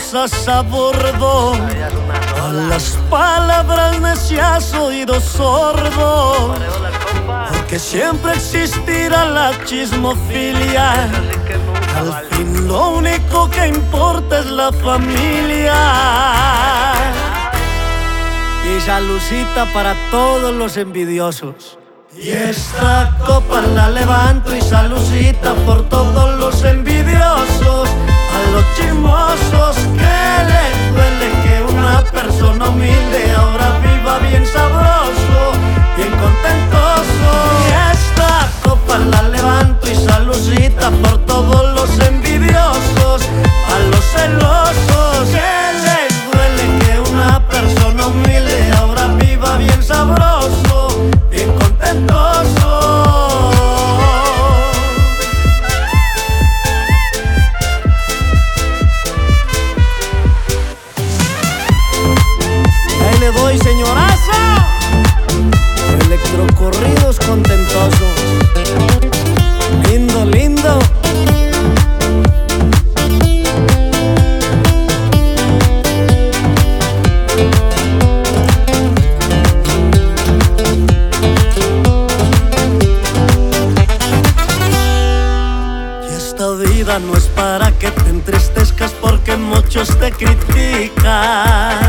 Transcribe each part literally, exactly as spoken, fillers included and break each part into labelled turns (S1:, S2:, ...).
S1: cosas a bordo. A las palabras necias oído sordo, porque siempre existirá la chismofilia. Al fin lo único que importa es la familia. Y saludcita para todos los envidiosos. Y esta copa la levanto y saludcita por todos los envidiosos. A los chismosos que les duele que una persona humilde ahora viva bien sabroso, bien contentoso. Y esta copa la levanto y saludcita por todos los envidiosos. A los celosos que les duele que una persona humilde ahora viva bien sabroso, bien contentoso. Ahí le doy, señorazo. Electrocorridos contentosos. Lindo, lindo. No es para que te entristezcas porque muchos te critican.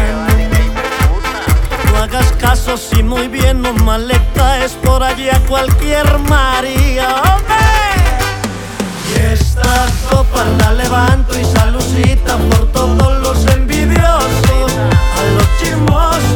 S1: No hagas caso si muy bien o mal le caes por allí a cualquier María. Y esta copa la levanto y saludcita por todos los envidiosos. A los chismosos